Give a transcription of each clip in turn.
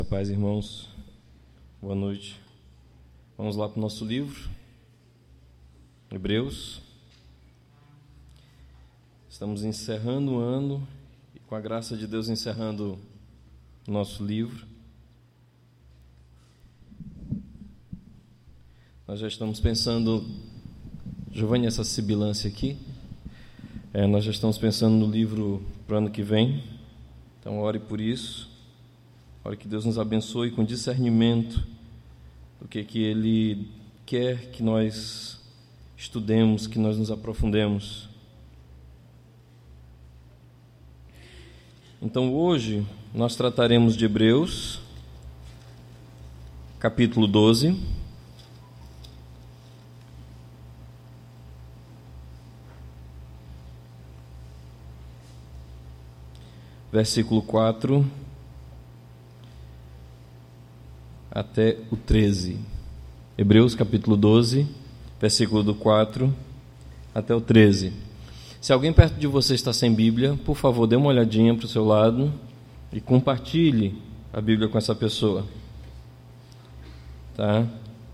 Paz, irmãos, boa noite. Vamos lá para o nosso livro, Hebreus. Estamos encerrando o ano e, com a graça de Deus, encerrando o nosso livro. Nós já estamos pensando, Giovanni, essa sibilância aqui, nós já estamos pensando no livro para o ano que vem, então ore por isso. Ore que Deus nos abençoe com discernimento do que Ele quer que nós estudemos, que nós nos aprofundemos. Então, hoje, nós trataremos de Hebreus, capítulo 12. Versículo 4 até o 13. Hebreus capítulo 12, versículo do 4 até o 13. Se alguém perto de você está sem Bíblia, por favor, dê uma olhadinha para o seu lado e compartilhe a Bíblia com essa pessoa. Tá?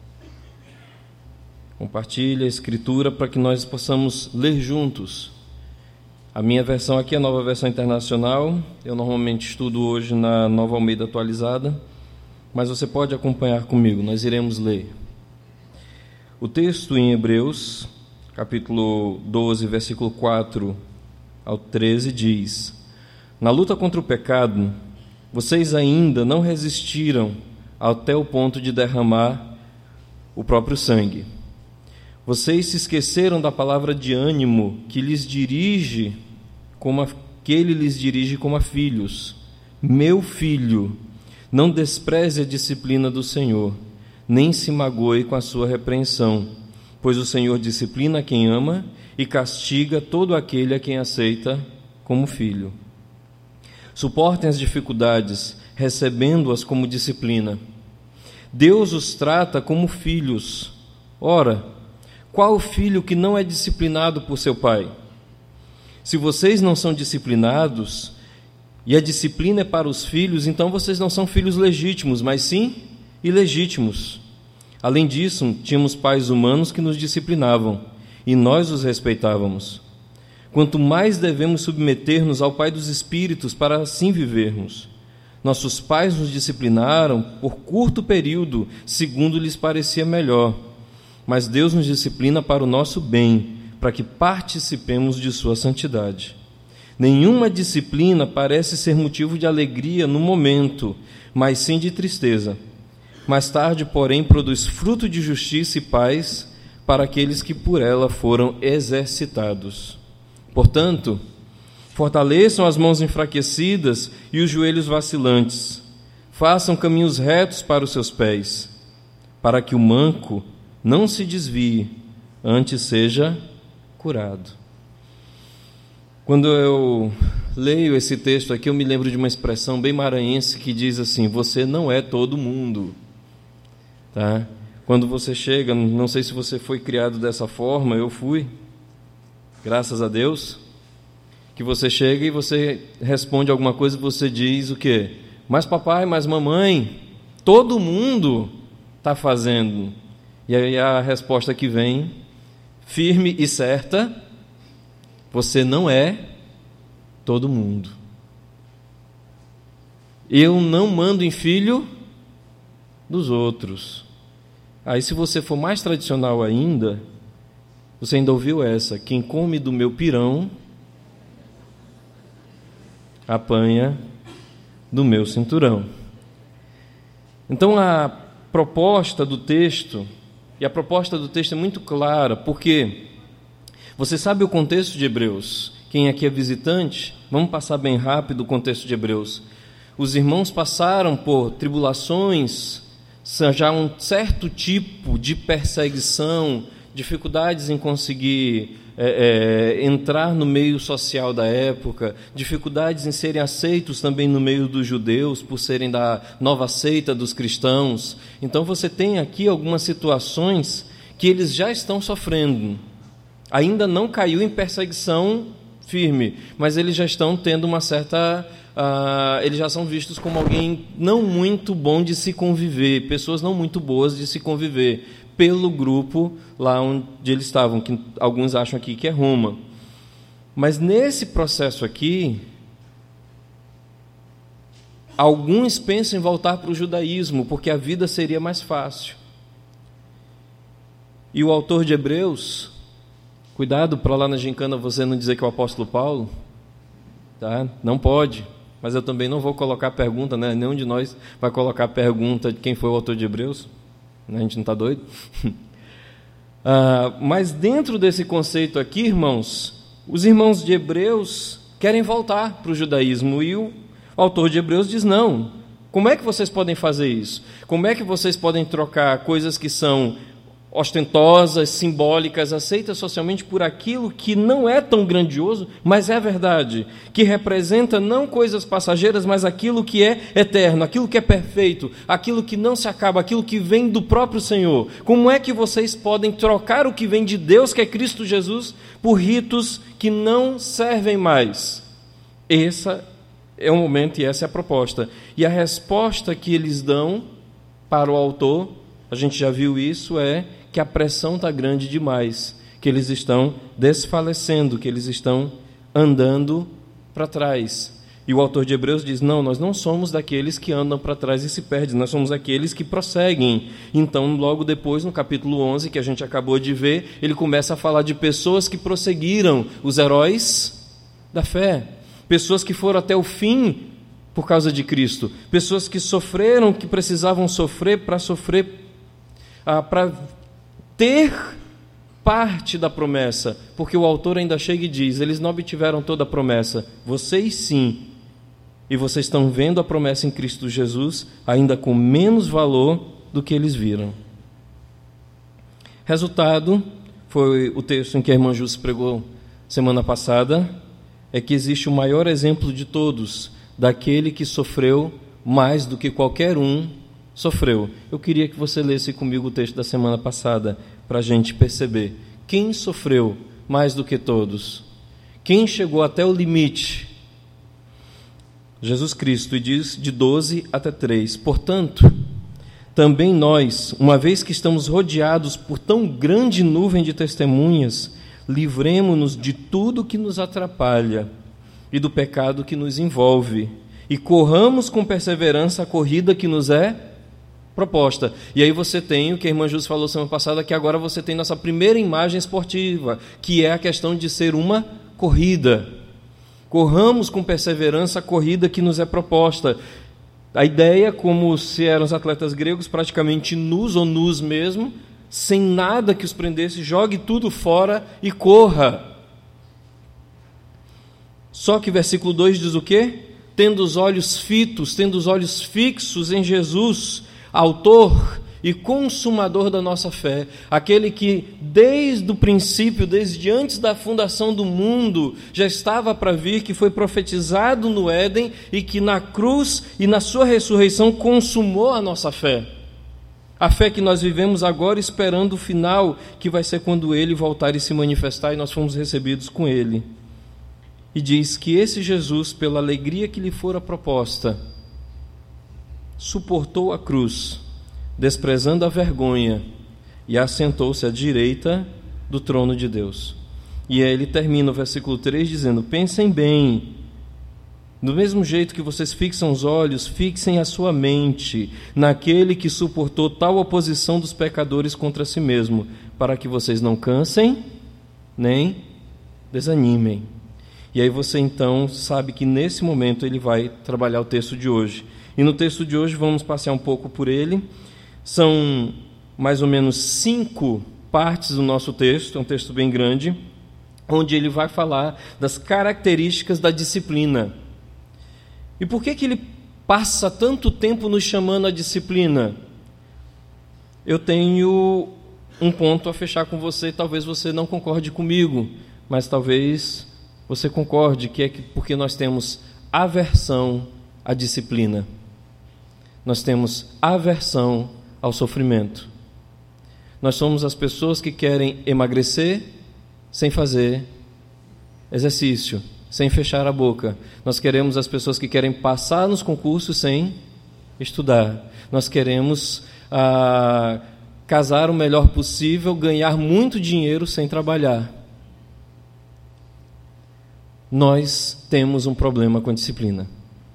Compartilhe a Escritura para que nós possamos ler juntos. A minha versão aqui é a Nova Versão Internacional. Eu normalmente estudo hoje na Nova Almeida Atualizada, mas você pode acompanhar comigo, nós iremos ler. O texto em Hebreus, capítulo 12, versículo 4 ao 13, diz: Na luta contra o pecado, vocês ainda não resistiram até o ponto de derramar o próprio sangue. Vocês se esqueceram da palavra de ânimo que ele lhes dirige como a filhos. Meu filho, não despreze a disciplina do Senhor, nem se magoe com a sua repreensão, pois o Senhor disciplina quem ama e castiga todo aquele a quem aceita como filho. Suportem as dificuldades, recebendo-as como disciplina. Deus os trata como filhos. Ora, qual filho que não é disciplinado por seu pai? Se vocês não são disciplinados, e a disciplina é para os filhos, então vocês não são filhos legítimos, mas sim ilegítimos. Além disso, tínhamos pais humanos que nos disciplinavam, e nós os respeitávamos. Quanto mais devemos submeter-nos ao Pai dos Espíritos para assim vivermos. Nossos pais nos disciplinaram por curto período, segundo lhes parecia melhor. Mas Deus nos disciplina para o nosso bem, para que participemos de sua santidade. Nenhuma disciplina parece ser motivo de alegria no momento, mas sim de tristeza. Mais tarde, porém, produz fruto de justiça e paz para aqueles que por ela foram exercitados. Portanto, fortaleçam as mãos enfraquecidas e os joelhos vacilantes. Façam caminhos retos para os seus pés, para que o manco não se desvie, antes seja curado. Quando eu leio esse texto aqui, eu me lembro de uma expressão bem maranhense que diz assim: você não é todo mundo. Tá? Quando você chega, não sei se você foi criado dessa forma, eu fui, graças a Deus, que você chega e você responde alguma coisa e você diz o quê? Mas papai, mas mamãe, todo mundo está fazendo. E aí a resposta que vem, firme e certa: você não é todo mundo. Eu não mando em filho dos outros. Aí, se você for mais tradicional ainda, você ainda ouviu essa: quem come do meu pirão, apanha do meu cinturão. Então, a proposta do texto, e a proposta do texto é muito clara, porque você sabe o contexto de Hebreus. Quem aqui é visitante, vamos passar bem rápido o contexto de Hebreus. Os irmãos passaram por tribulações, já um certo tipo de perseguição, dificuldades em conseguir entrar no meio social da época, dificuldades em serem aceitos também no meio dos judeus, por serem da nova seita dos cristãos. Então você tem aqui algumas situações que eles já estão sofrendo. Ainda não caiu em perseguição firme, mas eles já estão tendo uma certa eles já são vistos como alguém não muito bom de se conviver, pessoas não muito boas de se conviver, pelo grupo lá onde eles estavam, que alguns acham aqui que é Roma. Mas nesse processo aqui, alguns pensam em voltar para o judaísmo, porque a vida seria mais fácil. E o autor de Hebreus, cuidado para lá na gincana você não dizer que é o apóstolo Paulo, tá? Não pode, mas eu também não vou colocar pergunta, né? Nenhum de nós vai colocar pergunta de quem foi o autor de Hebreus, a gente não está doido? Mas dentro desse conceito aqui, irmãos, os irmãos de Hebreus querem voltar para o judaísmo, e o autor de Hebreus diz: não, como é que vocês podem fazer isso? Como é que vocês podem trocar coisas que são ostentosas, simbólicas, aceitas socialmente, por aquilo que não é tão grandioso, mas é verdade, que representa não coisas passageiras, mas aquilo que é eterno, aquilo que é perfeito, aquilo que não se acaba, aquilo que vem do próprio Senhor? Como é que vocês podem trocar o que vem de Deus, que é Cristo Jesus, por ritos que não servem mais? Esse é o momento e essa é a proposta. E a resposta que eles dão para o autor, a gente já viu isso, é que a pressão está grande demais, que eles estão desfalecendo, que eles estão andando para trás. E o autor de Hebreus diz: não, nós não somos daqueles que andam para trás e se perdem, nós somos aqueles que prosseguem. Então, logo depois, no capítulo 11, que a gente acabou de ver, ele começa a falar de pessoas que prosseguiram, os heróis da fé, pessoas que foram até o fim por causa de Cristo, pessoas que sofreram, que precisavam sofrer, para ter parte da promessa, porque o autor ainda chega e diz: eles não obtiveram toda a promessa, vocês sim, e vocês estão vendo a promessa em Cristo Jesus ainda com menos valor do que eles viram. Resultado foi o texto em que a irmã Júcia pregou semana passada, é que existe o maior exemplo de todos, daquele que sofreu mais do que qualquer um sofreu. Eu queria que você lesse comigo o texto da semana passada, para a gente perceber quem sofreu mais do que todos, quem chegou até o limite. Jesus Cristo, e diz de 12 até 3: portanto, também nós, uma vez que estamos rodeados por tão grande nuvem de testemunhas, livremo-nos de tudo que nos atrapalha e do pecado que nos envolve, e corramos com perseverança a corrida que nos é proposta. E aí você tem o que a irmã Júcia falou semana passada, que agora você tem nossa primeira imagem esportiva, que é a questão de ser uma corrida. Corramos com perseverança a corrida que nos é proposta. A ideia, como se eram os atletas gregos, praticamente nus ou nus mesmo, sem nada que os prendesse, jogue tudo fora e corra. Só que versículo 2 diz o quê? Tendo os olhos fitos, tendo os olhos fixos em Jesus, autor e consumador da nossa fé, aquele que desde o princípio, desde antes da fundação do mundo, já estava para vir, que foi profetizado no Éden e que na cruz e na sua ressurreição consumou a nossa fé. A fé que nós vivemos agora esperando o final, que vai ser quando Ele voltar e se manifestar e nós fomos recebidos com Ele. E diz que esse Jesus, pela alegria que lhe fora proposta, suportou a cruz, desprezando a vergonha, e assentou-se à direita do trono de Deus. E aí ele termina o versículo 3 dizendo: pensem bem, do mesmo jeito que vocês fixam os olhos, fixem a sua mente naquele que suportou tal oposição dos pecadores contra si mesmo, para que vocês não cansem nem desanimem. E aí você então sabe que nesse momento ele vai trabalhar o texto de hoje. E no texto de hoje vamos passear um pouco por ele. São mais ou menos 5 partes do nosso texto, é um texto bem grande, onde ele vai falar das características da disciplina. E por que ele passa tanto tempo nos chamando a disciplina? Eu tenho um ponto a fechar com você, talvez você não concorde comigo, mas talvez você concorde, que é porque nós temos aversão à disciplina. Nós temos aversão ao sofrimento. Nós somos as pessoas que querem emagrecer sem fazer exercício. sem fechar a boca. Nós queremos as pessoas que querem passar nos concursos sem estudar. Nós queremos casar o melhor possível, ganhar muito dinheiro sem trabalhar. Nós temos um problema com a disciplina.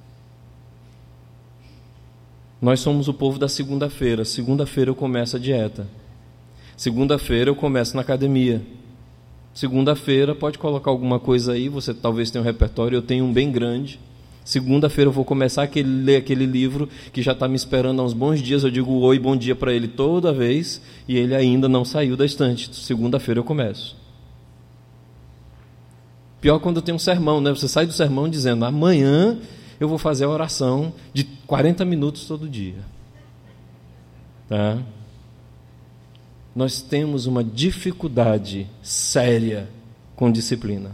Nós somos o povo da segunda-feira. Segunda-feira eu começo a dieta. Segunda-feira eu começo na academia. Segunda-feira pode colocar alguma coisa aí, você talvez tenha um repertório, eu tenho um bem grande. Segunda-feira eu vou começar a ler aquele livro que já está me esperando há uns bons dias, eu digo oi, bom dia para ele toda vez, e ele ainda não saiu da estante. Segunda-feira eu começo. Pior quando tem um sermão, né? Você sai do sermão dizendo, amanhã eu vou fazer a oração de 40 minutos todo dia. Tá? Nós temos uma dificuldade séria com disciplina.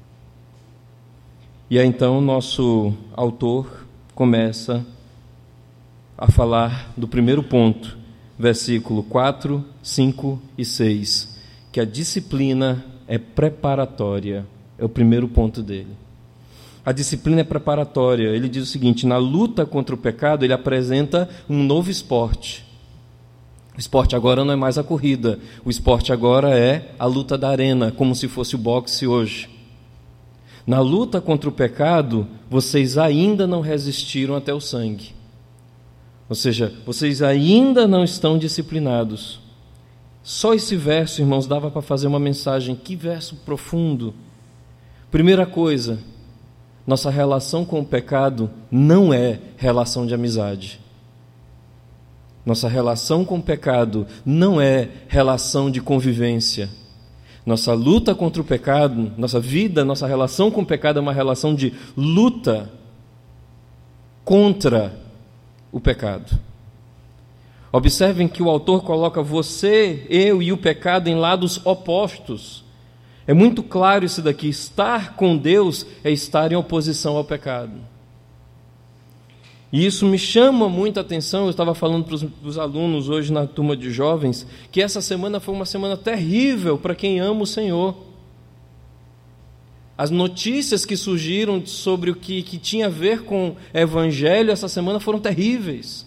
E aí então o nosso autor começa a falar do primeiro ponto, versículo 4, 5 e 6, que a disciplina é preparatória. É o primeiro ponto dele. A disciplina é preparatória. Ele diz o seguinte, na luta contra o pecado, ele apresenta um novo esporte. O esporte agora não é mais a corrida, o esporte agora é a luta da arena, como se fosse o boxe hoje. Na luta contra o pecado, vocês ainda não resistiram até o sangue. Ou seja, vocês ainda não estão disciplinados. Só esse verso, irmãos, dava para fazer uma mensagem. Que verso profundo. Primeira coisa, nossa relação com o pecado não é relação de amizade. Nossa relação com o pecado não é relação de convivência. Nossa luta contra o pecado, nossa vida, nossa relação com o pecado é uma relação de luta contra o pecado. Observem que o autor coloca você, eu e o pecado em lados opostos. É muito claro isso daqui. Estar com Deus é estar em oposição ao pecado. E isso me chama muita atenção. Eu estava falando para os alunos hoje na turma de jovens que essa semana foi uma semana terrível para quem ama o Senhor. As notícias que surgiram sobre o que tinha a ver com o Evangelho essa semana foram terríveis.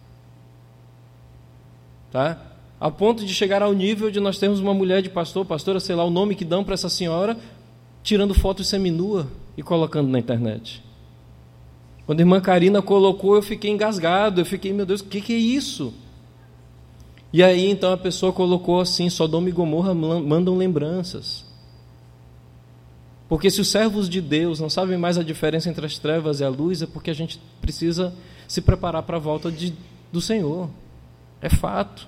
Tá? A ponto de chegar ao nível de nós termos uma mulher de pastora, sei lá o nome que dão para essa senhora, tirando fotos seminua e colocando na internet. Quando a irmã Karina colocou, eu fiquei engasgado, eu fiquei, meu Deus, o que é isso? E aí então a pessoa colocou assim, Sodoma e Gomorra mandam lembranças. Porque se os servos de Deus não sabem mais a diferença entre as trevas e a luz, é porque a gente precisa se preparar para a volta do Senhor. É fato.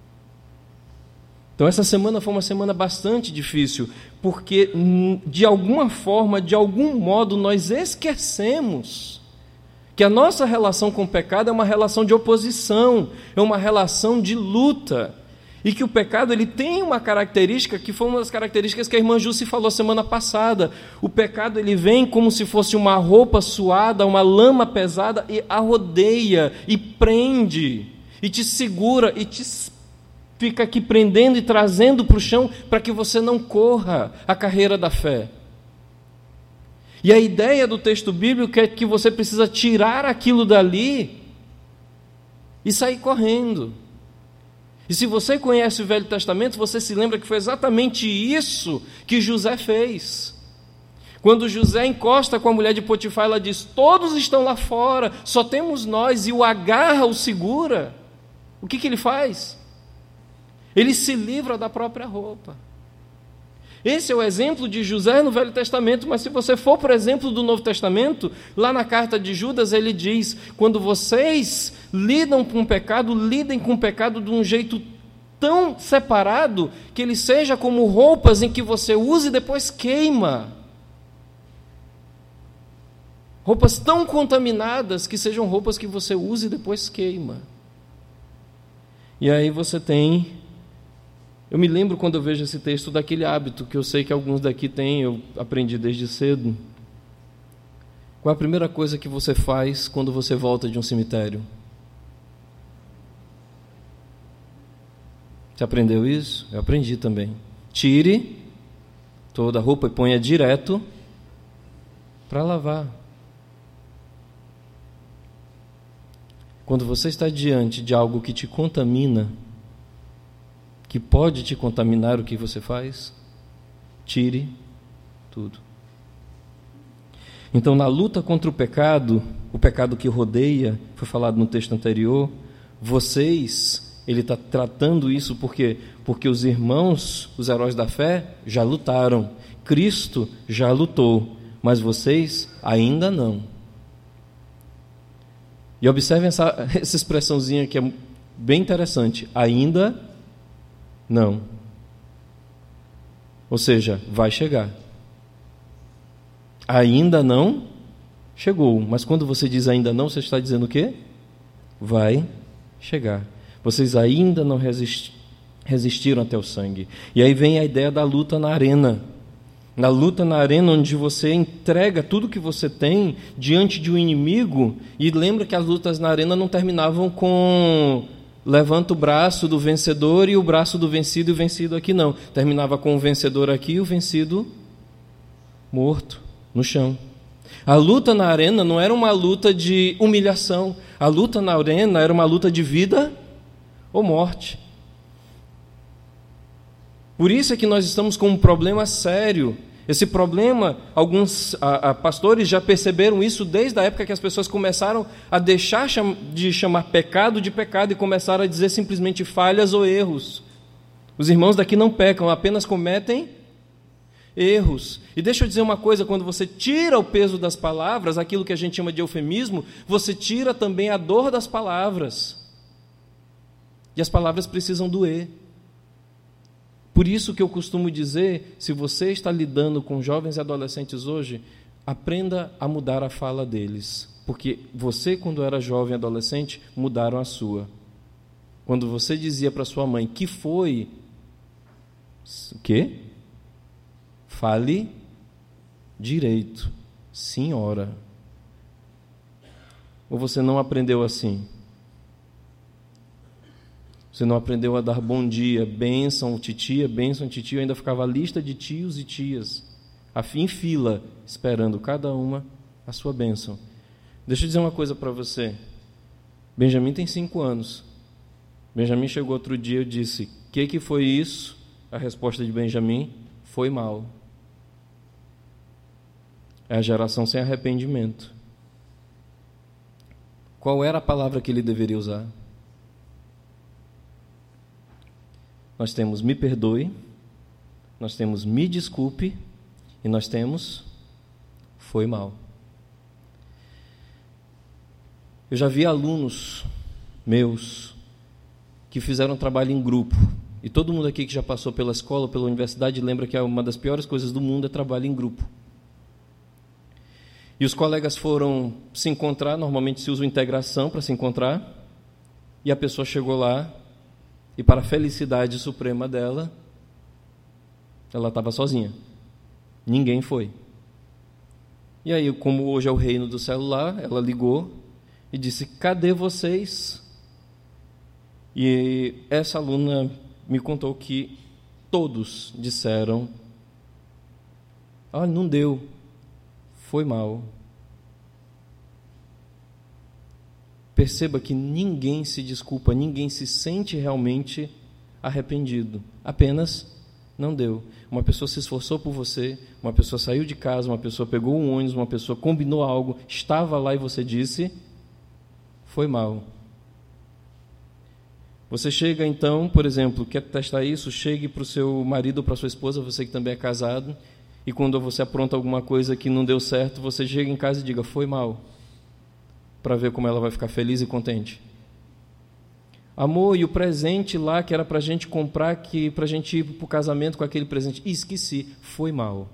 Então essa semana foi uma semana bastante difícil, porque de alguma forma, de algum modo, nós esquecemos que a nossa relação com o pecado é uma relação de oposição, é uma relação de luta, e que o pecado ele tem uma característica que foi uma das características que a irmã Jússi falou semana passada. O pecado ele vem como se fosse uma roupa suada, uma lama pesada, e a rodeia, e prende, e te segura, e te fica aqui prendendo e trazendo para o chão para que você não corra a carreira da fé. E a ideia do texto bíblico é que você precisa tirar aquilo dali e sair correndo. E se você conhece o Velho Testamento, você se lembra que foi exatamente isso que José fez. Quando José encosta com a mulher de Potifar, ela diz, todos estão lá fora, só temos nós, e o agarra, o segura. O que ele faz? Ele se livra da própria roupa. Esse é o exemplo de José no Velho Testamento, mas se você for, por exemplo, do Novo Testamento, lá na carta de Judas, ele diz, quando vocês lidam com o pecado, lidem com o pecado de um jeito tão separado, que ele seja como roupas em que você usa e depois queima. Roupas tão contaminadas que sejam roupas que você usa e depois queima. E aí você tem... Eu me lembro quando eu vejo esse texto daquele hábito que eu sei que alguns daqui têm, eu aprendi desde cedo. Qual é a primeira coisa que você faz quando você volta de um cemitério? Você aprendeu isso? Eu aprendi também. Tire toda a roupa e ponha direto para lavar. Quando você está diante de algo que te contamina, que pode te contaminar o que você faz, tire tudo. Então, na luta contra o pecado que rodeia, foi falado no texto anterior, ele está tratando isso porque os irmãos, os heróis da fé, já lutaram. Cristo já lutou, mas vocês ainda não. E observem essa expressãozinha que é bem interessante. Ainda não. Ou seja, vai chegar. Ainda não chegou. Mas quando você diz ainda não, você está dizendo o quê? Vai chegar. Vocês ainda não resistiram até o sangue. E aí vem a ideia da luta na arena. Na luta na arena, onde você entrega tudo que você tem diante de um inimigo. E lembra que as lutas na arena não terminavam com levanta o braço do vencedor e o braço do vencido, e o vencido aqui não. Terminava com o vencedor aqui e o vencido morto no chão. A luta na arena não era uma luta de humilhação. A luta na arena era uma luta de vida ou morte. Por isso é que nós estamos com um problema sério. Esse problema, alguns pastores já perceberam isso desde a época que as pessoas começaram a deixar de chamar pecado de pecado e começaram a dizer simplesmente falhas ou erros. Os irmãos daqui não pecam, apenas cometem erros. E deixa eu dizer uma coisa, quando você tira o peso das palavras, aquilo que a gente chama de eufemismo, você tira também a dor das palavras. E as palavras precisam doer. Por isso que eu costumo dizer, se você está lidando com jovens e adolescentes hoje, aprenda a mudar a fala deles. Porque você, quando era jovem e adolescente, mudaram a sua. Quando você dizia para sua mãe, que foi? O quê? Fale direito, senhora. Ou você não aprendeu assim? Você não aprendeu a dar bom dia, bênção, titia, eu ainda ficava a lista de tios e tias, em fila, esperando cada uma a sua bênção. Deixa eu dizer uma coisa para você. Benjamin tem 5 anos. Benjamin chegou outro dia e disse, o que foi isso? A resposta de Benjamin, foi mal. É a geração sem arrependimento. Qual era a palavra que ele deveria usar? Nós temos me perdoe, nós temos me desculpe e nós temos foi mal. Eu já vi alunos meus que fizeram trabalho em grupo. E todo mundo aqui que já passou pela escola, pela universidade, lembra que uma das piores coisas do mundo é trabalho em grupo. E os colegas foram se encontrar, normalmente se usa integração para se encontrar, e a pessoa chegou lá, e para a felicidade suprema dela, ela estava sozinha. Ninguém foi. E aí, como hoje é o reino do celular, ela ligou e disse, cadê vocês? E essa aluna me contou que todos disseram, não deu, foi mal. Perceba que ninguém se desculpa, ninguém se sente realmente arrependido. Apenas não deu. Uma pessoa se esforçou por você, uma pessoa saiu de casa, uma pessoa pegou um ônibus, uma pessoa combinou algo, estava lá e você disse, foi mal. Você chega então, por exemplo, quer testar isso? Chegue para o seu marido ou para a sua esposa, você que também é casado, e quando você apronta alguma coisa que não deu certo, você chega em casa e diga, foi mal. Para ver como ela vai ficar feliz e contente. Amor, e o presente lá que era para a gente comprar, que para a gente ir para o casamento com aquele presente, esqueci, foi mal.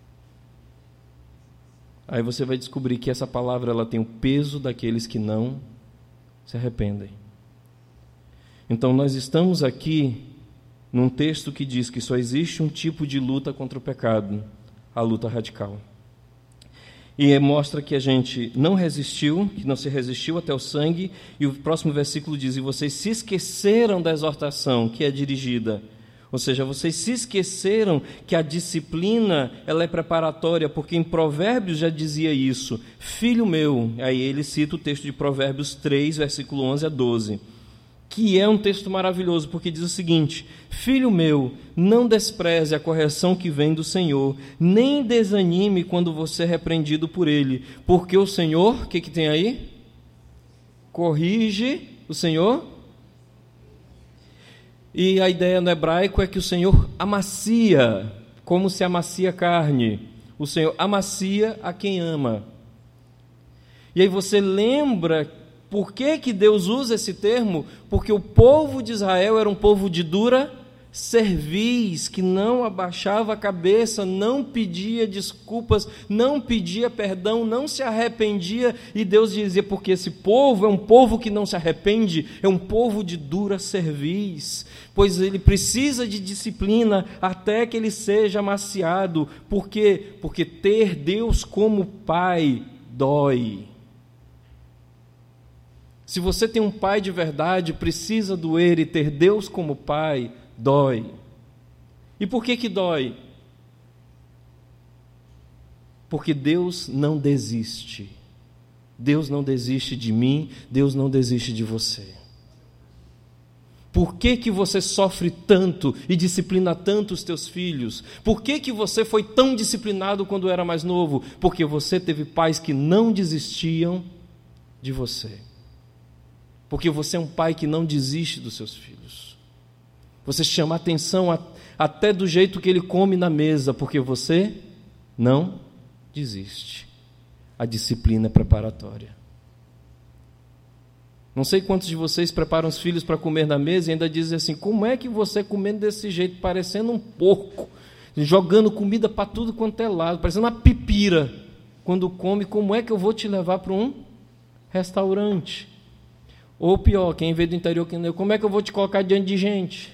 Aí você vai descobrir que essa palavra ela tem o peso daqueles que não se arrependem. Então nós estamos aqui num texto que diz que só existe um tipo de luta contra o pecado, a luta radical. E mostra que a gente não resistiu, que não se resistiu até o sangue, e o próximo versículo diz, e vocês se esqueceram da exortação que é dirigida, Ou seja, vocês se esqueceram que a disciplina ela é preparatória, porque em Provérbios já dizia isso. Filho meu, aí ele cita o texto de Provérbios 3, versículo 11 a 12, que é um texto maravilhoso, porque diz o seguinte: filho meu, não despreze a correção que vem do Senhor, nem desanime quando você é repreendido por Ele, porque o Senhor, o que tem aí? Corrige o Senhor. E a ideia no hebraico é que o Senhor amacia, como se amacia carne. O Senhor amacia a quem ama. E aí você lembra por que Deus usa esse termo? Porque o povo de Israel era um povo de dura cerviz, que não abaixava a cabeça, não pedia desculpas, não pedia perdão, não se arrependia, e Deus dizia, porque esse povo é um povo que não se arrepende, é um povo de dura cerviz, pois ele precisa de disciplina até que ele seja amaciado. Por quê? Porque ter Deus como pai dói. Se você tem um pai de verdade, precisa doer, e ter Deus como pai dói. E por que dói? Porque Deus não desiste. Deus não desiste de mim, Deus não desiste de você. Por que você sofre tanto e disciplina tanto os teus filhos? Por que você foi tão disciplinado quando era mais novo? Porque você teve pais que não desistiam de você. Porque você é um pai que não desiste dos seus filhos. Você chama a atenção até do jeito que ele come na mesa, porque você não desiste. A disciplina é preparatória. Não sei quantos de vocês preparam os filhos para comer na mesa e ainda dizem assim: como é que você comendo desse jeito, parecendo um porco, jogando comida para tudo quanto é lado, parecendo uma pipira. Quando come, como é que eu vou te levar para um restaurante? Ou pior, quem veio do interior, como é que eu vou te colocar diante de gente?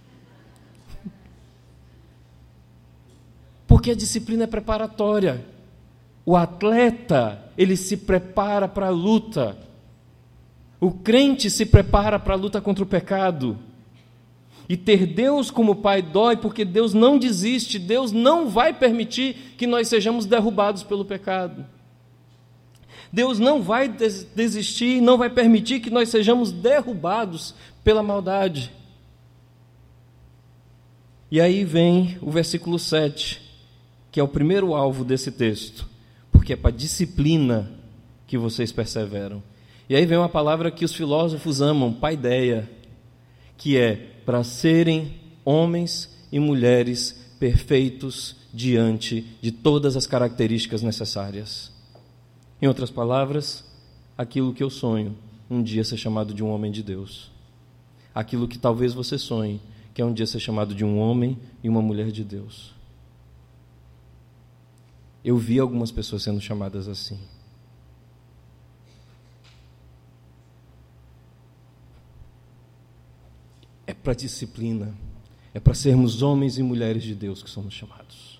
Porque a disciplina é preparatória. O atleta, ele se prepara para a luta. O crente se prepara para a luta contra o pecado. E ter Deus como pai dói, porque Deus não desiste, Deus não vai permitir que nós sejamos derrubados pelo pecado. Deus não vai desistir, não vai permitir que nós sejamos derrubados pela maldade. E aí vem o versículo 7, que é o primeiro alvo desse texto, porque é para a disciplina que vocês perseveram. E aí vem uma palavra que os filósofos amam, paideia, que é para serem homens e mulheres perfeitos diante de todas as características necessárias. Em outras palavras, aquilo que eu sonho, um dia ser chamado de um homem de Deus. Aquilo que talvez você sonhe, que é um dia ser chamado de um homem e uma mulher de Deus. Eu vi algumas pessoas sendo chamadas assim. É para disciplina, é para sermos homens e mulheres de Deus que somos chamados.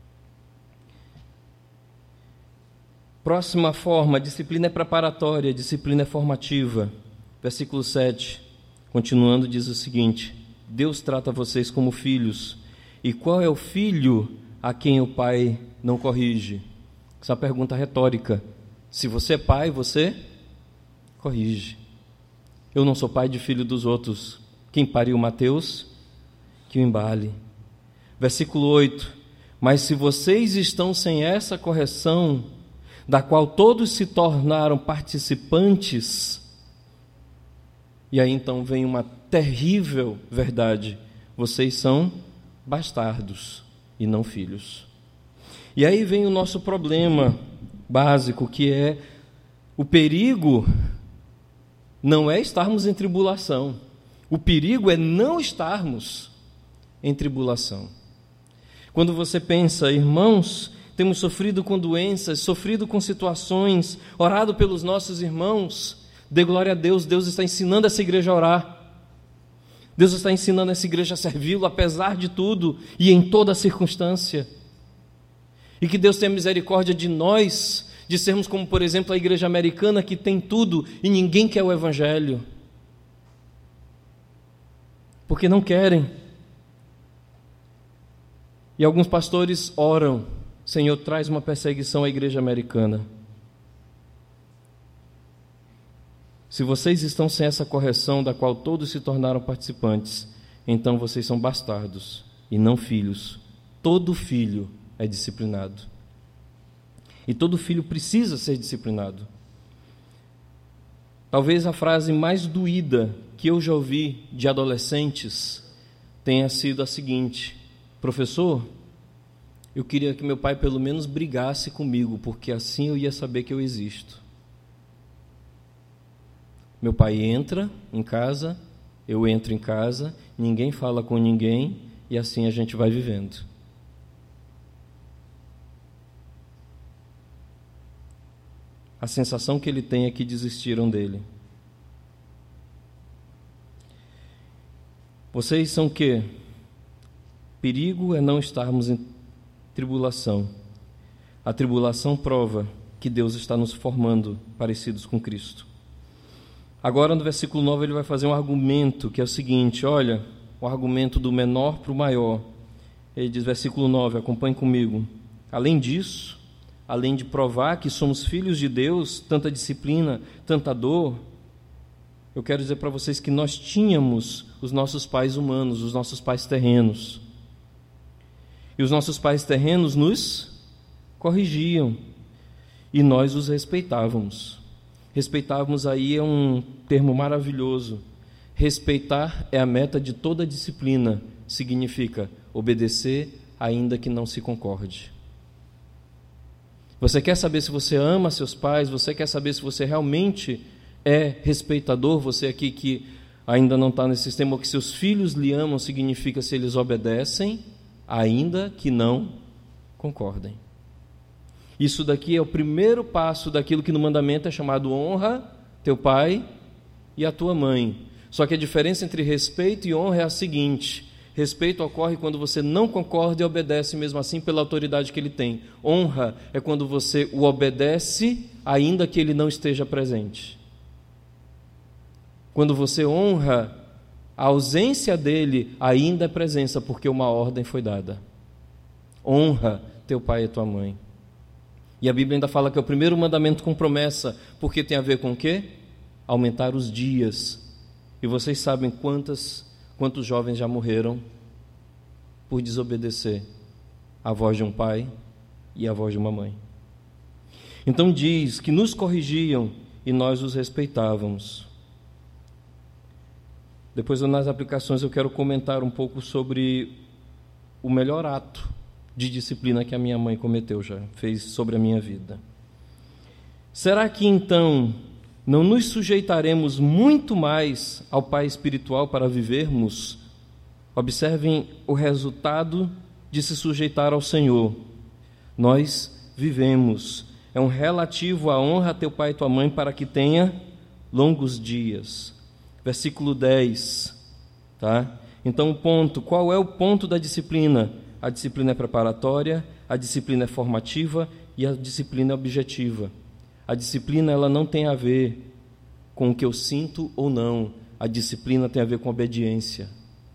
Próxima forma, a disciplina é preparatória, a disciplina é formativa. Versículo 7, continuando, diz o seguinte: Deus trata vocês como filhos. E qual é o filho a quem o pai não corrige? Essa é uma pergunta retórica. Se você é pai, você corrige. Eu não sou pai de filho dos outros. Quem pariu Mateus, que o embale. Versículo 8: Mas se vocês estão sem essa correção, da qual todos se tornaram participantes, e aí então vem uma terrível verdade: vocês são bastardos e não filhos. E aí vem o nosso problema básico, que é o perigo não é estarmos em tribulação. O perigo é não estarmos em tribulação. Quando você pensa, irmãos, temos sofrido com doenças, sofrido com situações, orado pelos nossos irmãos, dê glória a Deus, Deus está ensinando essa igreja a orar. Deus está ensinando essa igreja a servi-lo, apesar de tudo e em toda circunstância. E que Deus tenha misericórdia de nós, de sermos como, por exemplo, a igreja americana, que tem tudo e ninguém quer o evangelho. Porque não querem. E alguns pastores oram: Senhor, traz uma perseguição à igreja americana. Se vocês estão sem essa correção da qual todos se tornaram participantes, então vocês são bastardos e não filhos. Todo filho é disciplinado. E todo filho precisa ser disciplinado. Talvez a frase mais doída que eu já ouvi de adolescentes tenha sido a seguinte: professor, eu queria que meu pai pelo menos brigasse comigo, porque assim eu ia saber que eu existo. Meu pai entra em casa, eu entro em casa, ninguém fala com ninguém e assim a gente vai vivendo. A sensação que ele tem é que desistiram dele. Vocês são o quê? Perigo é não estarmos em tribulação. A tribulação prova que Deus está nos formando parecidos com Cristo. Agora, no versículo 9, ele vai fazer um argumento que é o seguinte, olha, o argumento do menor para o maior. Ele diz, versículo 9, acompanhe comigo. Além disso, além de provar que somos filhos de Deus, tanta disciplina, tanta dor, eu quero dizer para vocês que nós tínhamos os nossos pais humanos, os nossos pais terrenos. E os nossos pais terrenos nos corrigiam e nós os respeitávamos. Respeitávamos aí é um termo maravilhoso. Respeitar é a meta de toda disciplina. Significa obedecer ainda que não se concorde. Você quer saber se você ama seus pais? Você quer saber se você realmente é respeitador? Você aqui que ainda não está nesse sistema, ou que seus filhos lhe amam, significa se eles obedecem, ainda que não concordem. Isso daqui é o primeiro passo daquilo que no mandamento é chamado honra teu pai e a tua mãe. Só que a diferença entre respeito e honra é a seguinte: respeito ocorre quando você não concorda e obedece mesmo assim pela autoridade que ele tem. Honra é quando você o obedece ainda que ele não esteja presente. Quando você honra, a ausência dele ainda é presença, porque uma ordem foi dada. Honra teu pai e tua mãe. E a Bíblia ainda fala que é o primeiro mandamento com promessa, porque tem a ver com o quê? Aumentar os dias. E vocês sabem quantos jovens já morreram por desobedecer a voz de um pai e a voz de uma mãe. Então diz que nos corrigiam e nós os respeitávamos. Depois, nas aplicações, eu quero comentar um pouco sobre o melhor ato de disciplina que a minha mãe cometeu, já fez sobre a minha vida. Será que então não nos sujeitaremos muito mais ao Pai espiritual para vivermos? Observem o resultado de se sujeitar ao Senhor. Nós vivemos. É um relativo à honra a teu pai e tua mãe para que tenha longos dias. Versículo 10. Tá? Então, qual é o ponto da disciplina? A disciplina é preparatória, a disciplina é formativa e a disciplina é objetiva. A disciplina ela não tem a ver com o que eu sinto ou não. A disciplina tem a ver com obediência.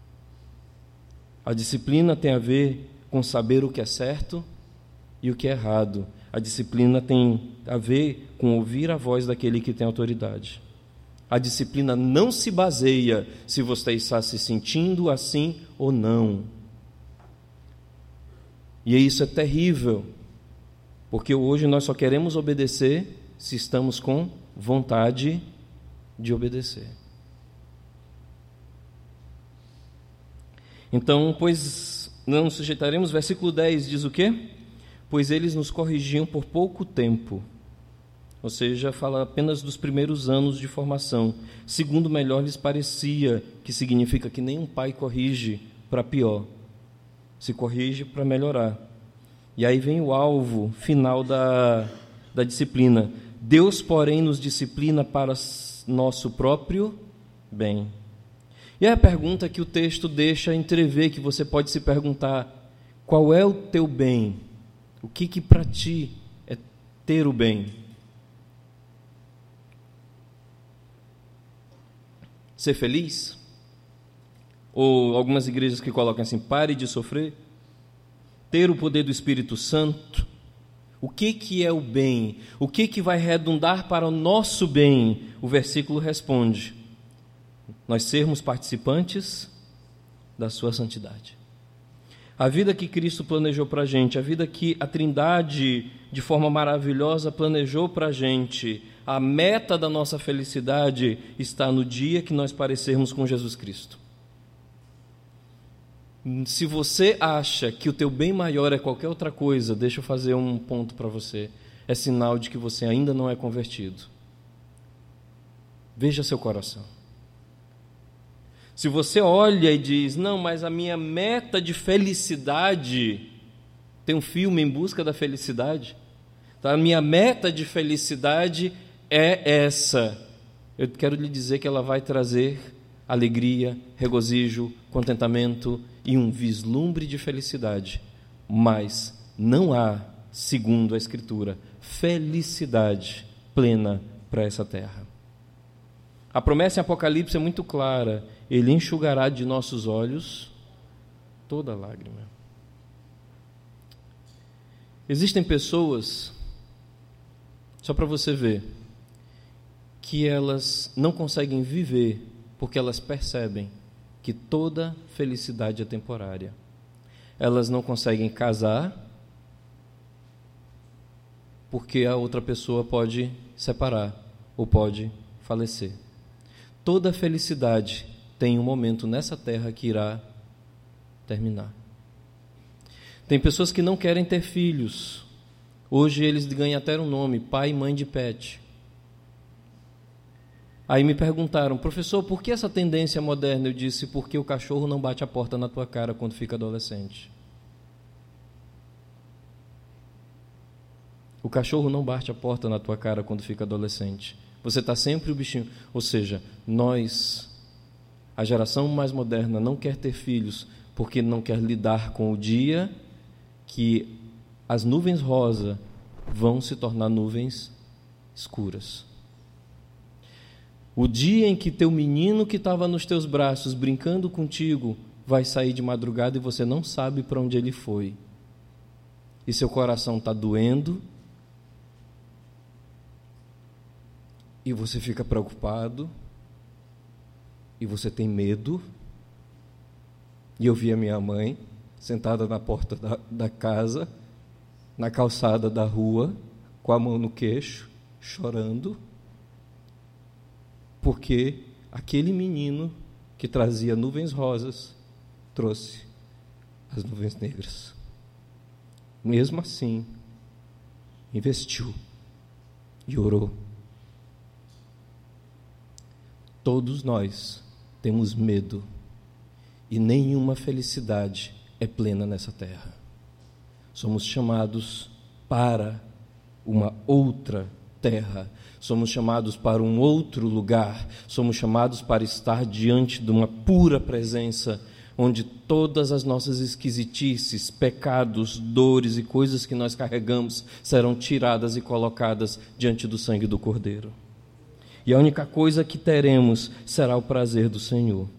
A disciplina tem a ver com saber o que é certo e o que é errado. A disciplina tem a ver com ouvir a voz daquele que tem autoridade. A disciplina não se baseia se você está se sentindo assim ou não. E isso é terrível, porque hoje nós só queremos obedecer se estamos com vontade de obedecer. Então, pois não nos sujeitaremos, versículo 10 diz o quê? Pois eles nos corrigiam por pouco tempo. Ou seja, fala apenas dos primeiros anos de formação. Segundo melhor lhes parecia, que significa que nenhum pai corrige para pior. Se corrige para melhorar. E aí vem o alvo final da disciplina. Deus, porém, nos disciplina para nosso próprio bem. E é a pergunta que o texto deixa entrever, que você pode se perguntar: qual é o teu bem? O que para ti é ter o bem? Ser feliz? Ou algumas igrejas que colocam assim: pare de sofrer? ter o poder do Espírito Santo, o que é o bem? O que vai redundar para o nosso bem? O versículo responde: nós sermos participantes da sua santidade. A vida que Cristo planejou para a gente, a vida que a Trindade, de forma maravilhosa, planejou para a gente, a meta da nossa felicidade está no dia que nós parecermos com Jesus Cristo. Se você acha que o teu bem maior é qualquer outra coisa, deixa eu fazer um ponto para você. É sinal de que você ainda não é convertido. Veja seu coração. Se você olha e diz, não, mas a minha meta de felicidade, tem um filme Em Busca da Felicidade, tá? A minha meta de felicidade é essa. Eu quero lhe dizer que ela vai trazer alegria, regozijo, contentamento e um vislumbre de felicidade, mas não há, segundo a Escritura, felicidade plena para essa terra. A promessa em Apocalipse é muito clara: Ele enxugará de nossos olhos toda lágrima. Existem pessoas, só para você ver, que elas não conseguem viver porque elas percebem que toda felicidade é temporária. Elas não conseguem casar porque a outra pessoa pode separar ou pode falecer. Toda felicidade tem um momento nessa terra que irá terminar. Tem pessoas que não querem ter filhos. Hoje eles ganham até um nome, pai e mãe de pet. Aí me perguntaram, professor, por que essa tendência moderna? Eu disse, porque o cachorro não bate a porta na tua cara quando fica adolescente. O cachorro não bate a porta na tua cara quando fica adolescente. Você está sempre o bichinho. Ou seja, nós, a geração mais moderna, não quer ter filhos porque não quer lidar com o dia que as nuvens rosa vão se tornar nuvens escuras. O dia em que teu menino que estava nos teus braços brincando contigo vai sair de madrugada e você não sabe para onde ele foi. E seu coração está doendo. E você fica preocupado. E você tem medo. E eu vi a minha mãe sentada na porta da casa, na calçada da rua, com a mão no queixo, chorando. Porque aquele menino que trazia nuvens rosas trouxe as nuvens negras. Mesmo assim, investiu e orou. Todos nós temos medo e nenhuma felicidade é plena nessa terra. Somos chamados para uma outra terra. Somos chamados para um outro lugar, somos chamados para estar diante de uma pura presença, onde todas as nossas esquisitices, pecados, dores e coisas que nós carregamos serão tiradas e colocadas diante do sangue do Cordeiro. E a única coisa que teremos será o prazer do Senhor.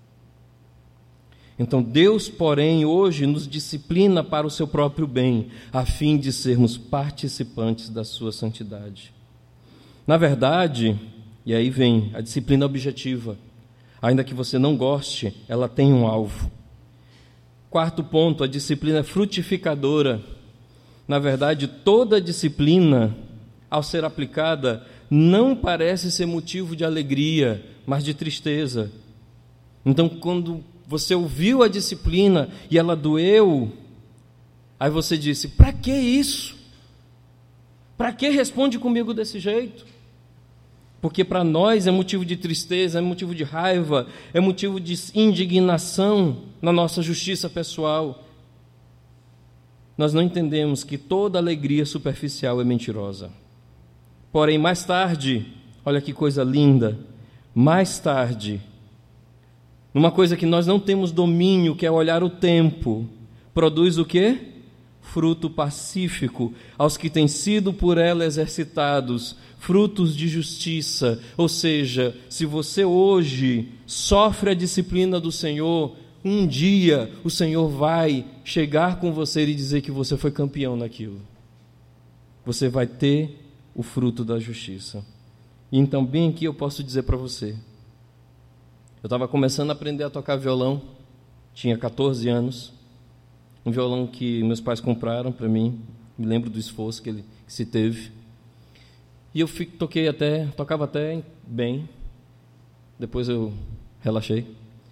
Então Deus, porém, hoje nos disciplina para o seu próprio bem, a fim de sermos participantes da sua santidade. Na verdade, e aí vem a disciplina objetiva, ainda que você não goste, ela tem um alvo. Quarto ponto, a disciplina frutificadora. Na verdade, toda disciplina, ao ser aplicada, não parece ser motivo de alegria, mas de tristeza. Então, quando você ouviu a disciplina e ela doeu, aí você disse, para que isso? Para que responde comigo desse jeito? Porque para nós é motivo de tristeza, é motivo de raiva, é motivo de indignação na nossa justiça pessoal. Nós não entendemos que toda alegria superficial é mentirosa. Porém, mais tarde, olha que coisa linda, mais tarde, numa coisa que nós não temos domínio, que é olhar o tempo, produz o quê? Fruto pacífico aos que têm sido por ela exercitados, frutos de justiça. Ou seja, se você hoje sofre a disciplina do Senhor, um dia o Senhor vai chegar com você e dizer que você foi campeão naquilo. Você vai ter o fruto da justiça. E então, bem aqui eu posso dizer para você, eu estava começando a aprender a tocar violão, tinha 14 anos, um violão que meus pais compraram para mim, me lembro do esforço que se teve, e eu tocava até bem, depois eu relaxei,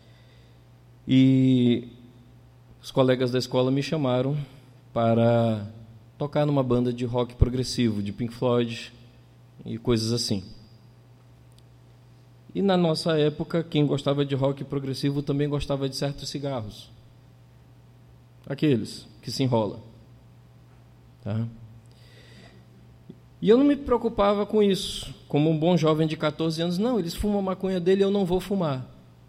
e os colegas da escola me chamaram para tocar numa banda de rock progressivo, de Pink Floyd e coisas assim. E na nossa época, quem gostava de rock progressivo também gostava de certos cigarros. Aqueles que se enrolam. Tá? E eu não me preocupava com isso. Como um bom jovem de 14 anos, não, eles fumam a maconha dele, eu não vou fumar.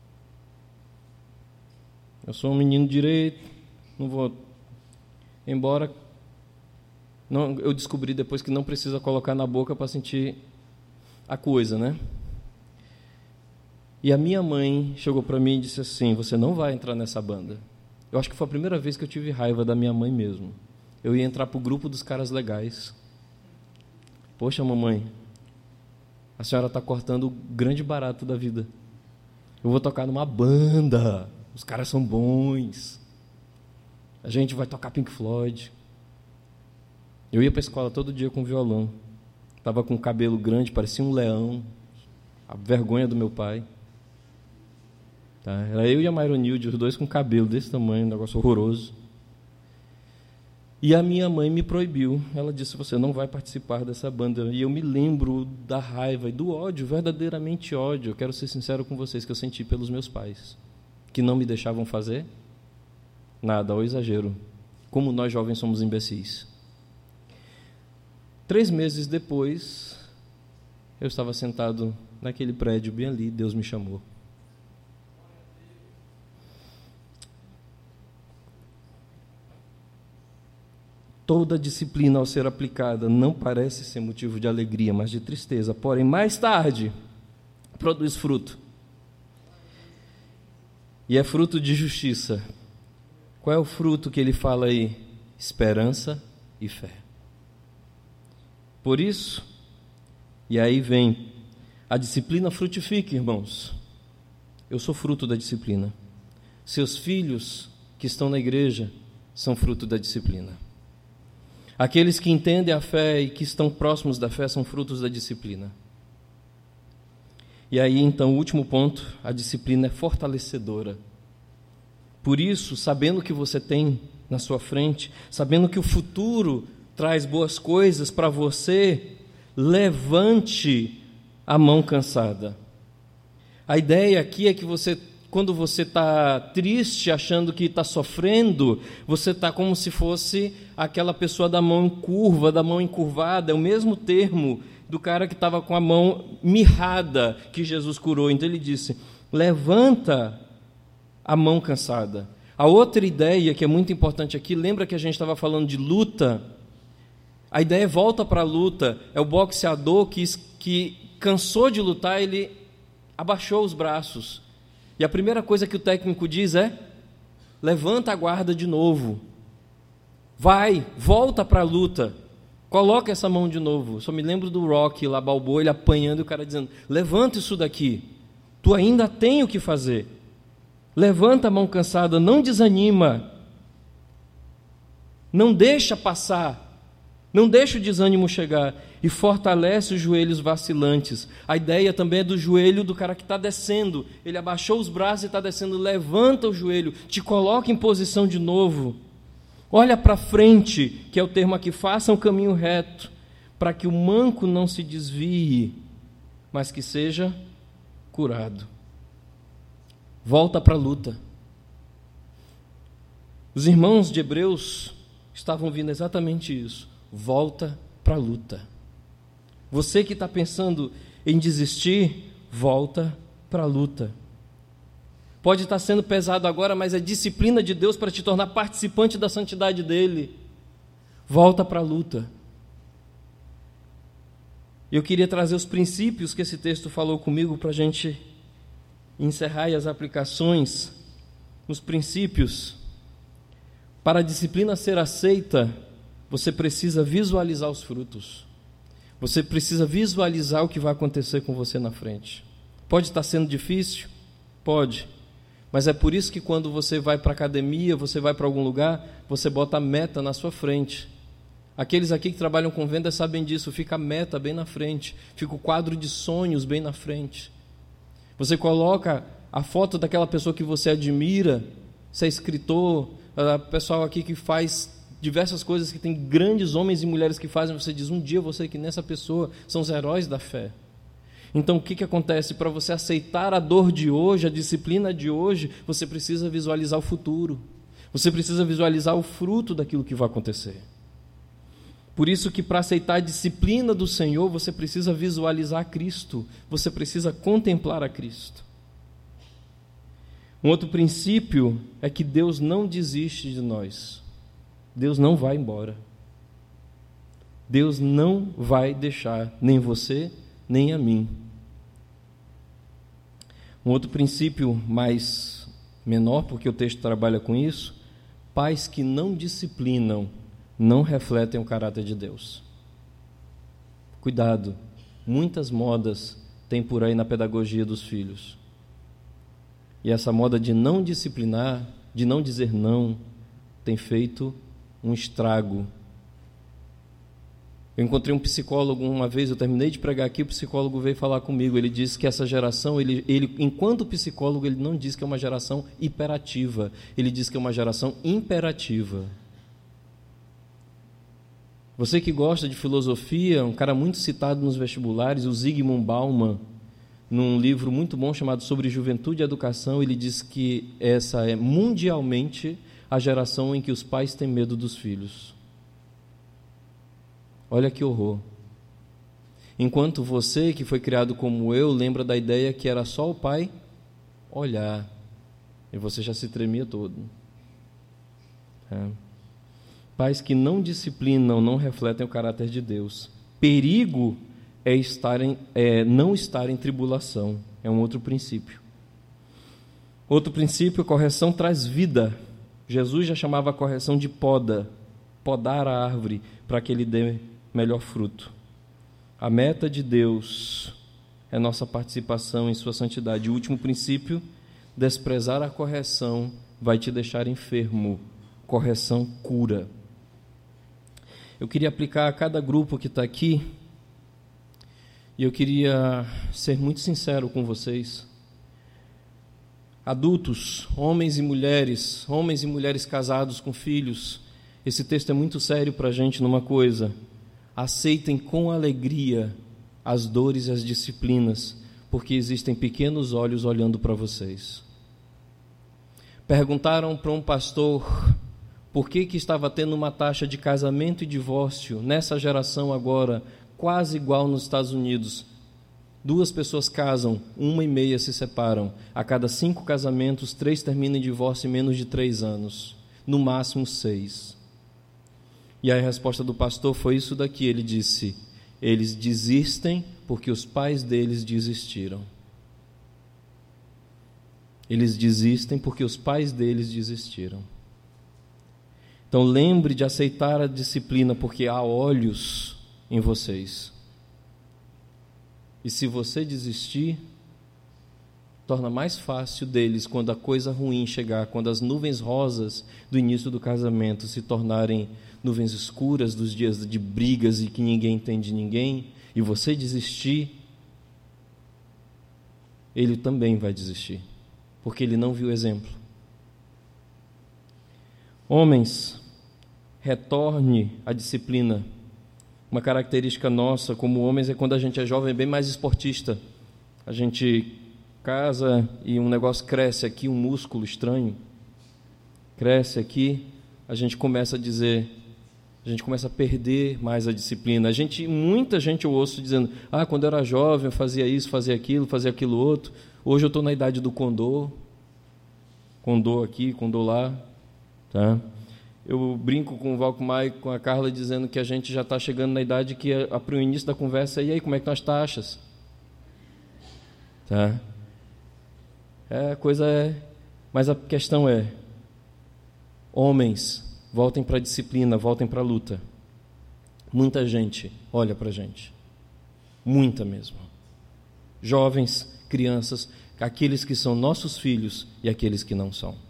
Eu sou um menino direito, não vou... Embora... Não, eu descobri depois que não precisa colocar na boca para sentir a coisa, né? E a minha mãe chegou para mim e disse assim, você não vai entrar nessa banda. Eu acho que foi a primeira vez que eu tive raiva da minha mãe mesmo. Eu ia entrar para o grupo dos caras legais. Poxa, mamãe, a senhora está cortando o grande barato da vida. Eu vou tocar numa banda, os caras são bons. A gente vai tocar Pink Floyd. Eu ia para a escola todo dia com violão. Estava com o cabelo grande, parecia um leão. A vergonha do meu pai. Tá? Era eu e a Myronilde, os dois com cabelo desse tamanho, um negócio horroroso. E a minha mãe me proibiu. Ela disse, você não vai participar dessa banda. E eu me lembro da raiva e do ódio, verdadeiramente ódio. Eu quero ser sincero com vocês, que eu senti pelos meus pais. Que não me deixavam fazer nada, ao exagero. Como nós jovens somos imbecis. 3 meses depois, eu estava sentado naquele prédio bem ali, Deus me chamou. Toda disciplina, ao ser aplicada, não parece ser motivo de alegria, mas de tristeza. Porém, mais tarde, produz fruto. E é fruto de justiça. Qual é o fruto que ele fala aí? Esperança e fé. Por isso, e aí vem, a disciplina frutifica, irmãos. Eu sou fruto da disciplina. Seus filhos que estão na igreja são fruto da disciplina. Aqueles que entendem a fé e que estão próximos da fé são frutos da disciplina. E aí, então, o último ponto, a disciplina é fortalecedora. Por isso, sabendo que você tem na sua frente, sabendo que o futuro traz boas coisas para você, levante a mão cansada. A ideia aqui é que você, quando você está triste, achando que está sofrendo, você está como se fosse aquela pessoa da mão curva, da mão encurvada, é o mesmo termo do cara que estava com a mão mirrada, que Jesus curou. Então ele disse, levanta a mão cansada. A outra ideia que é muito importante aqui, lembra que a gente estava falando de luta? A ideia é volta para a luta, é o boxeador que cansou de lutar, ele abaixou os braços. E a primeira coisa que o técnico diz é, levanta a guarda de novo. Vai, volta para a luta. Coloca essa mão de novo. Só me lembro do Rocky lá, Balboa, ele apanhando e o cara dizendo, levanta isso daqui. Tu ainda tem o que fazer. Levanta a mão cansada, não desanima. Não deixa passar. Não deixa o desânimo chegar e fortalece os joelhos vacilantes. A ideia também é do joelho do cara que está descendo. Ele abaixou os braços e está descendo. Levanta o joelho, te coloca em posição de novo. Olha para frente, que é o termo aqui, faça um caminho reto, para que o manco não se desvie, mas que seja curado. Volta para a luta. Os irmãos de Hebreus estavam vindo exatamente isso. Volta para a luta. Você que está pensando em desistir, volta para a luta. Pode estar sendo pesado agora, mas é disciplina de Deus para te tornar participante da santidade dEle. Volta para a luta. Eu queria trazer os princípios que esse texto falou comigo para a gente encerrar e as aplicações. nos princípios, para a disciplina ser aceita, você precisa visualizar os frutos. Você precisa visualizar o que vai acontecer com você na frente. Pode estar sendo difícil? Pode. Mas é por isso que quando você vai para a academia, você vai para algum lugar, você bota a meta na sua frente. Aqueles aqui que trabalham com venda sabem disso, fica a meta bem na frente, fica o quadro de sonhos bem na frente. Você coloca a foto daquela pessoa que você admira, se é escritor, pessoal aqui que faz diversas coisas, que tem grandes homens e mulheres que fazem, você diz, um dia eu vou ser que nessa pessoa, são os heróis da fé. Então o que acontece? Para você aceitar a dor de hoje, a disciplina de hoje, você precisa visualizar o futuro, você precisa visualizar o fruto daquilo que vai acontecer. Por isso que para aceitar a disciplina do Senhor, você precisa visualizar Cristo, você precisa contemplar a Cristo. Um outro princípio é que Deus não desiste de nós. Deus não vai embora. Deus não vai deixar nem você, nem a mim. Um outro princípio mais menor, porque o texto trabalha com isso, pais que não disciplinam, não refletem o caráter de Deus. Cuidado, muitas modas tem por aí na pedagogia dos filhos. E essa moda de não disciplinar, de não dizer não, tem feito um estrago. Eu encontrei um psicólogo uma vez, eu terminei de pregar aqui, o psicólogo veio falar comigo, ele disse que essa geração, ele enquanto psicólogo, ele não diz que é uma geração hiperativa, ele diz que é uma geração imperativa. Você que gosta de filosofia, um cara muito citado nos vestibulares, o Zygmunt Bauman, num livro muito bom chamado Sobre Juventude e Educação, ele diz que essa é mundialmente a geração em que os pais têm medo dos filhos. Olha que horror. Enquanto você, que foi criado como eu, lembra da ideia que era só o pai olhar, e você já se tremia todo. Pais que não disciplinam, não refletem o caráter de Deus. Perigo é não estar em tribulação. É um outro princípio. Outro princípio, correção traz vida. Jesus já chamava a correção de poda, podar a árvore para que ele dê melhor fruto. A meta de Deus é nossa participação em sua santidade. O último princípio, desprezar a correção vai te deixar enfermo. Correção cura. Eu queria aplicar a cada grupo que está aqui, e eu queria ser muito sincero com vocês. Adultos, homens e mulheres casados com filhos, esse texto é muito sério para a gente numa coisa: aceitem com alegria as dores e as disciplinas, porque existem pequenos olhos olhando para vocês. Perguntaram para um pastor por que estava tendo uma taxa de casamento e divórcio nessa geração agora, quase igual nos Estados Unidos. 2 pessoas casam, 1,5 se separam. A cada 5 casamentos, 3 terminam em divórcio em menos de 3 anos. No máximo 6. E a resposta do pastor foi isso daqui. Ele disse: eles desistem porque os pais deles desistiram. Eles desistem porque os pais deles desistiram. Então lembre de aceitar a disciplina, porque há olhos em vocês. E se você desistir, torna mais fácil deles quando a coisa ruim chegar, quando as nuvens rosas do início do casamento se tornarem nuvens escuras dos dias de brigas e que ninguém entende ninguém, e você desistir, ele também vai desistir, porque ele não viu o exemplo. Homens, retorne à disciplina. Uma característica nossa como homens é quando a gente é jovem, é bem mais esportista. A gente casa e um negócio cresce aqui, um músculo estranho, cresce aqui, a gente começa a perder mais a disciplina. Muita gente eu ouço dizendo: quando eu era jovem eu fazia isso, fazia aquilo outro. Hoje eu estou na idade do condô aqui, condô lá, tá? Eu brinco com o Valcomar e com a Carla dizendo que a gente já está chegando na idade que para o início da conversa, e aí, como é que estão as taxas? Tá? A coisa Mas a questão é, homens, voltem para a disciplina, voltem para a luta. Muita gente olha para a gente, muita mesmo. Jovens, crianças, aqueles que são nossos filhos e aqueles que não são.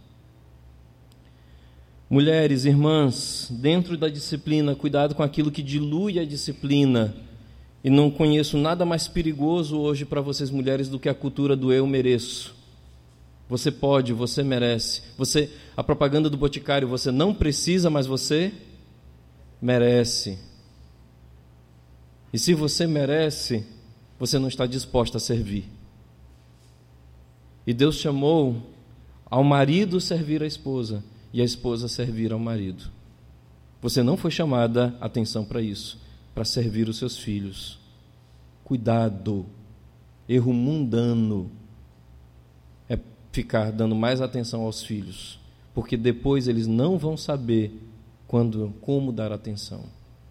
Mulheres, irmãs, dentro da disciplina, cuidado com aquilo que dilui a disciplina. E não conheço nada mais perigoso hoje para vocês mulheres do que a cultura do eu mereço. Você pode, você merece. A propaganda do Boticário, você não precisa, mas você merece. E se você merece, você não está disposta a servir. E Deus chamou ao marido servir a esposa e a esposa servir ao marido. Você não foi chamada a atenção para isso, para servir os seus filhos. Cuidado, erro mundano é ficar dando mais atenção aos filhos, porque depois eles não vão saber como dar atenção.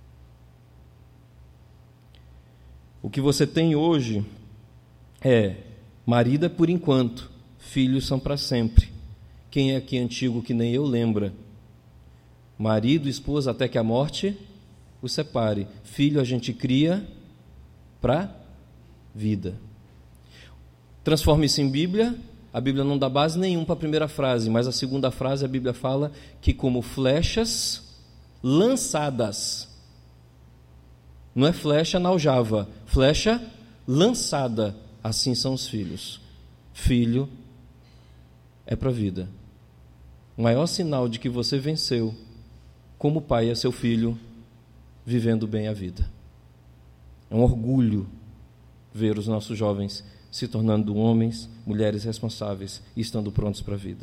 O que você tem hoje é marido é por enquanto, filhos são para sempre. Quem é aqui antigo que nem eu lembra? Marido e esposa até que a morte os separe. Filho a gente cria para vida. Transforma isso em Bíblia. A Bíblia não dá base nenhuma para a primeira frase, mas a segunda frase a Bíblia fala que como flechas lançadas. Não é flecha na aljava, flecha lançada. Assim são os filhos. Filho é para a vida. O maior sinal de que você venceu como pai é seu filho vivendo bem a vida. É um orgulho ver os nossos jovens se tornando homens, mulheres responsáveis e estando prontos para a vida.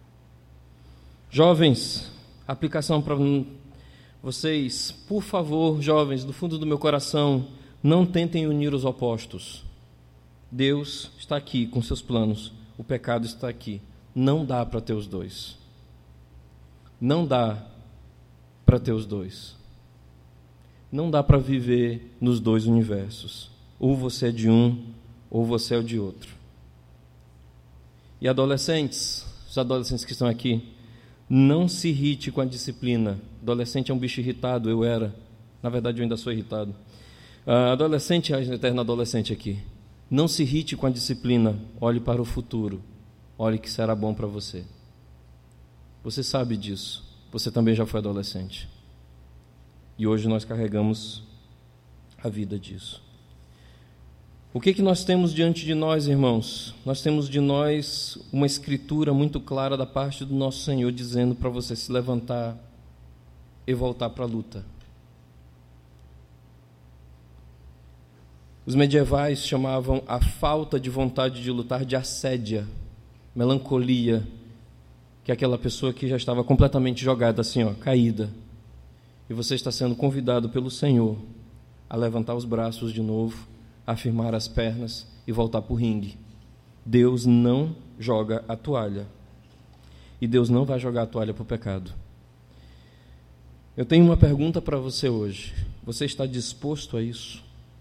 Jovens, aplicação para vocês, por favor, jovens, do fundo do meu coração, não tentem unir os opostos. Deus está aqui com seus planos, o pecado está aqui. Não dá para ter os dois. Não dá para ter os dois. Não dá para viver nos dois universos. Ou você é de um, ou você é o de outro. E adolescentes, os adolescentes que estão aqui, não se irrite com a disciplina. Adolescente é um bicho irritado, eu era. Na verdade, eu ainda sou irritado. Adolescente, a eterna adolescente aqui. Não se irrite com a disciplina. Olhe para o futuro. Olhe que será bom para você. Você sabe disso. Você também já foi adolescente. E hoje nós carregamos a vida disso. O que nós temos diante de nós, irmãos? Nós temos de nós uma escritura muito clara da parte do nosso Senhor, dizendo para você se levantar e voltar para a luta. Os medievais chamavam a falta de vontade de lutar de assédia, melancolia, que é aquela pessoa que já estava completamente jogada assim, caída. E você está sendo convidado pelo Senhor a levantar os braços de novo, a firmar as pernas e voltar para o ringue. Deus não joga a toalha. E Deus não vai jogar a toalha para o pecado. Eu tenho uma pergunta para você hoje. Você está disposto a isso?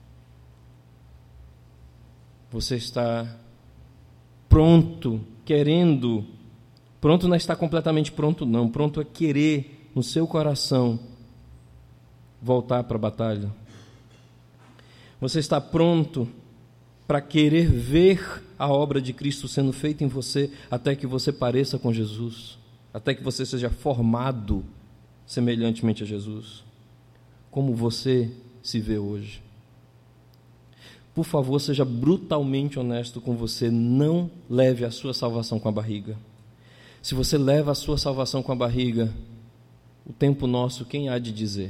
Você está pronto, querendo? Pronto não está completamente pronto, não. Pronto é querer no seu coração voltar para a batalha. Você está pronto para querer ver a obra de Cristo sendo feita em você até que você pareça com Jesus, até que você seja formado semelhantemente a Jesus? Como você se vê hoje? Por favor, seja brutalmente honesto com você. Não leve a sua salvação com a barriga. Se você leva a sua salvação com a barriga, o tempo nosso, quem há de dizer?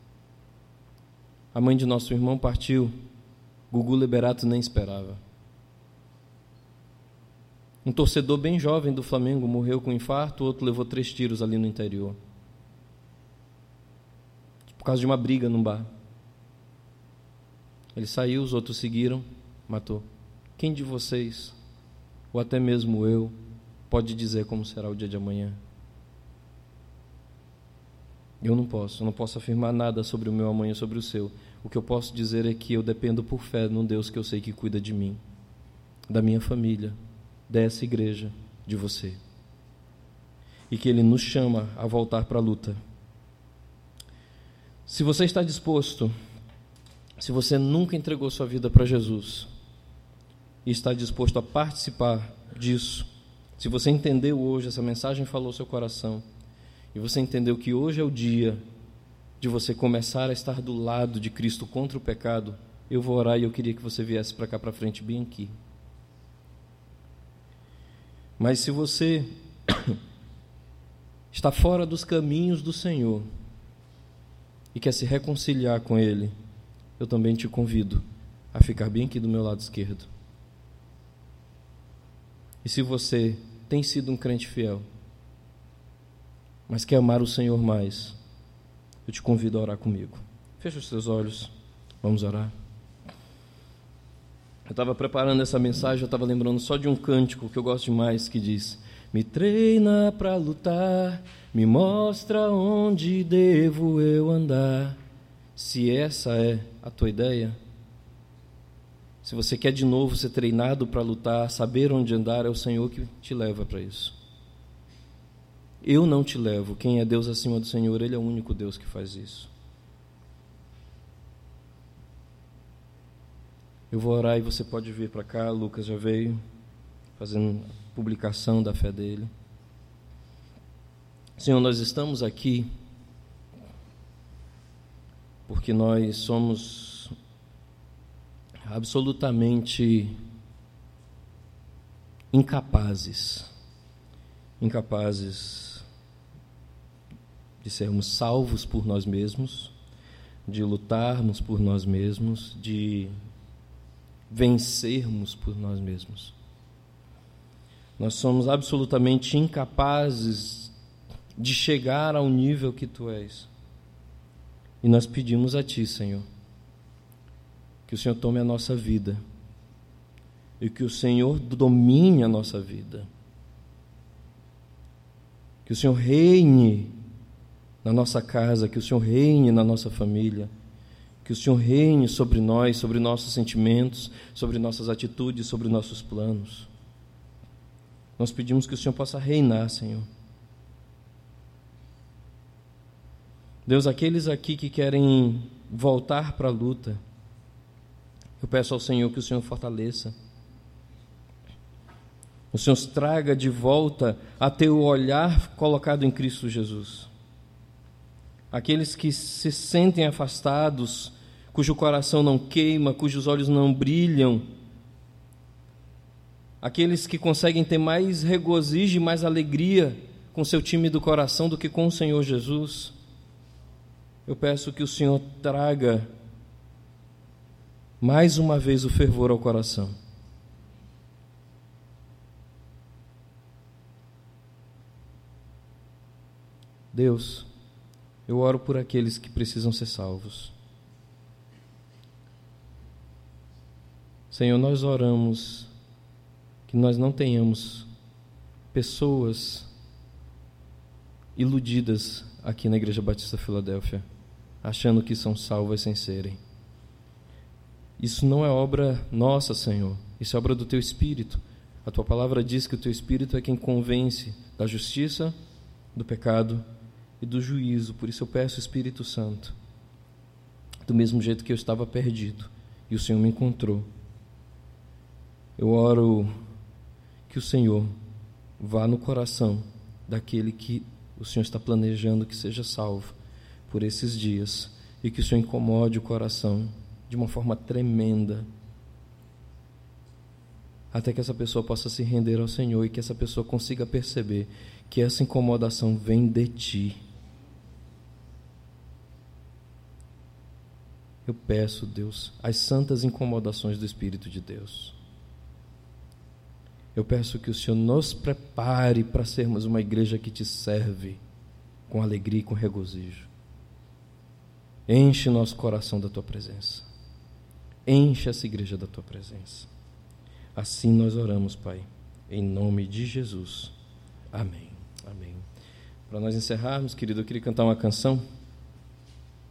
A mãe de nosso irmão partiu, Gugu Liberato nem esperava. Um torcedor bem jovem do Flamengo morreu com infarto, o outro levou 3 tiros ali no interior. Por causa de uma briga num bar. Ele saiu, os outros seguiram, matou. Quem de vocês, ou até mesmo eu, pode dizer como será o dia de amanhã? Eu não posso afirmar nada sobre o meu amanhã, sobre o seu. O que eu posso dizer é que eu dependo por fé num Deus que eu sei que cuida de mim, da minha família, dessa igreja, de você. e que Ele nos chama a voltar para a luta. Se você está disposto, se você nunca entregou sua vida para Jesus e está disposto a participar disso, se você entendeu hoje, essa mensagem falou ao seu coração, e você entendeu que hoje é o dia de você começar a estar do lado de Cristo contra o pecado, eu vou orar e eu queria que você viesse para cá para frente, bem aqui. Mas se você está fora dos caminhos do Senhor e quer se reconciliar com Ele, eu também te convido a ficar bem aqui do meu lado esquerdo. E se você tem sido um crente fiel, mas quer amar o Senhor mais, eu te convido a orar comigo. Fecha os seus olhos, vamos orar. Eu estava preparando essa mensagem, eu estava lembrando só de um cântico que eu gosto demais, que diz: me treina para lutar, me mostra onde devo eu andar. Se essa é a tua ideia, se você quer de novo ser treinado para lutar, saber onde andar, é o Senhor que te leva para isso. Eu não te levo. Quem é Deus acima do Senhor, Ele é o único Deus que faz isso. Eu vou orar e você pode vir para cá. Lucas já veio fazendo publicação da fé dele. Senhor, nós estamos aqui porque nós somos absolutamente incapazes de sermos salvos por nós mesmos, de lutarmos por nós mesmos, de vencermos por nós mesmos. Nós somos absolutamente incapazes de chegar ao nível que Tu és. E nós pedimos a Ti, Senhor, que o Senhor tome a nossa vida e que o Senhor domine a nossa vida. Que o Senhor reine na nossa casa, que o Senhor reine na nossa família, que o Senhor reine sobre nós, sobre nossos sentimentos, sobre nossas atitudes, sobre nossos planos. Nós pedimos que o Senhor possa reinar, Senhor. Deus, aqueles aqui que querem voltar para a luta, eu peço ao Senhor que o Senhor fortaleça. O Senhor traga de volta a teu olhar colocado em Cristo Jesus. Aqueles que se sentem afastados, cujo coração não queima, cujos olhos não brilham, aqueles que conseguem ter mais regozijo e mais alegria com seu tímido coração do que com o Senhor Jesus, eu peço que o Senhor traga mais uma vez o fervor ao coração. Deus, eu oro por aqueles que precisam ser salvos. Senhor, nós oramos que nós não tenhamos pessoas iludidas aqui na Igreja Batista Filadélfia, achando que são salvas sem serem. Isso não é obra nossa, Senhor, isso é obra do Teu Espírito. A Tua palavra diz que o Teu Espírito é quem convence da justiça, do pecado e do juízo. Por isso eu peço, Espírito Santo, do mesmo jeito que eu estava perdido e o Senhor me encontrou, eu oro que o Senhor vá no coração daquele que o Senhor está planejando que seja salvo por esses dias, e que o Senhor incomode o coração de uma forma tremenda, até que essa pessoa possa se render ao Senhor e que essa pessoa consiga perceber que essa incomodação vem de Ti. Eu peço, Deus, as santas incomodações do Espírito de Deus. Eu peço que o Senhor nos prepare para sermos uma igreja que Te serve com alegria e com regozijo. Enche nosso coração da Tua presença. Enche essa igreja da Tua presença. Assim nós oramos, Pai, em nome de Jesus. Amém. Amém. Para nós encerrarmos, querido, eu queria cantar uma canção.